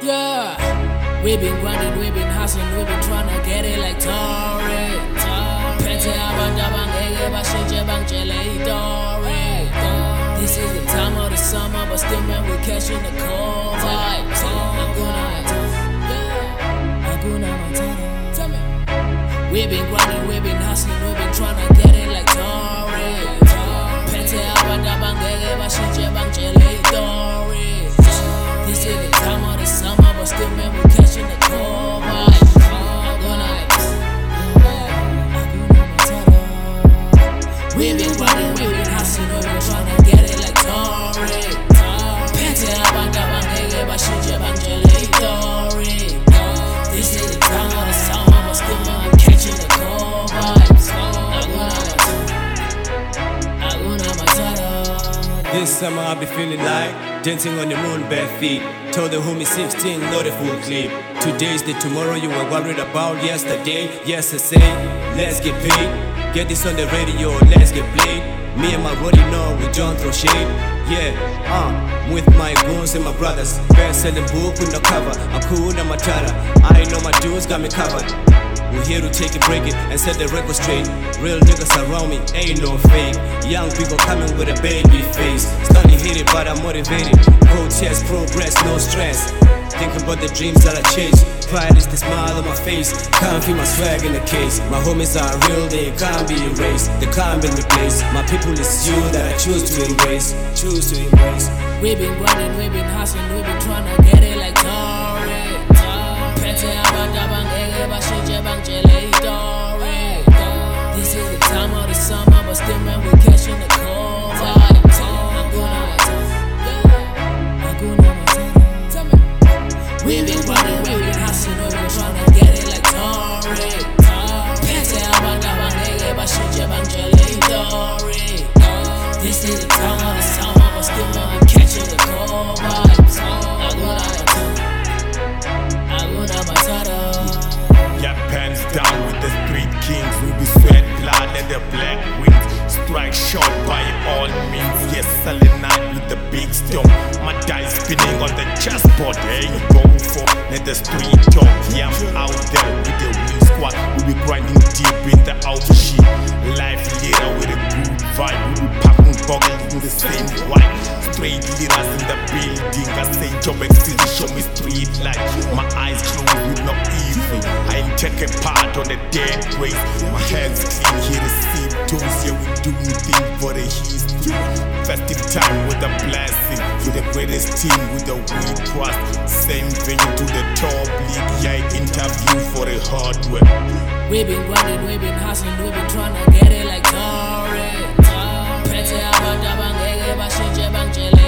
Yeah, we've been grinding, we've been hustling, we've been trying to get it like Tory. Pete abandabang ege bashinje bangchele Tory. This is the time of the summer, but still man we're catching the cold vibes. Hakuna Matata. Tell me. We've been grinding, we've been hustling, we've been trying to get it like Tory. Pete abandabang ege bashinje bangchele Tory. This is the time of the summer, but still man we're catching the cold vibes. We've been grinding, we've been hustling, we've been trying to get it like Tory. Pete abandabang ege bashinje bangchele Tory. This is the time of the summer, but still man we're catching the cold vibes. Hakuna Matata. This summer I be feeling like dancing on the moon bare feet. Told the homie 16, not a full clip. Today's the tomorrow you were worried about yesterday. Yes I say, let's get paid. Get this on the radio, let's get played. Me and my buddy know we don't throw shade. Yeah, with my goons and my brothers. Best-selling book with no cover. Hakuna Matata. I know my dudes got me covered. We're here to take it, break it, and set the record straight. Real niggas around me, ain't no fake. Young people coming with a baby face. Stunning hit it, but I'm motivated. Protest, progress, no stress. Think about the dreams that I chase. Pride is the smile on my face. Can't feel my swag in the case. My homies are real, they can't be erased. They can't be replaced. My people is you that I choose to embrace. Choose to embrace. We've been grinding, we've been hustling, we've been trying to get it like Tory. Pete abandabang ege bashinje bangchele Tory. This is the time of the summer, but still man we're catching the cold vibes. Hakuna Matata. We've been grinding, we've been hustling, we've been trying to get it like Tory. Pete abandabang ege bashinje bangchele Tory. This is the time of the summer, but still man we're catching the cold vibes. Hakuna Matata. Yeah, pants down with the street kings. We be sweat, blood, and the black wings. Strike short by all means. Yes, selenite with the big stone. My dice spinning on the chessboard. Hey, going for let the street talk. Yeah, I'm out there with the wheel squad. We be grinding deep in the outer sheet. Life leader with a good vibe. We be packing bottles in the same white. Straight leaders in the building. I say job exit, show me street light. My eyes closed with no evil. I ain't taking part on the dead race. My hands clean, here to see toes. Yeah, we doing things for the history. Festive time with a blessing. For the greatest team with the weak trust. Same venue to the top league. Yeah, interview for the hard work. We've been grinding, we've been hustling, we've been trying to get it like Tory. Pete abandabang ege bashinje bangchele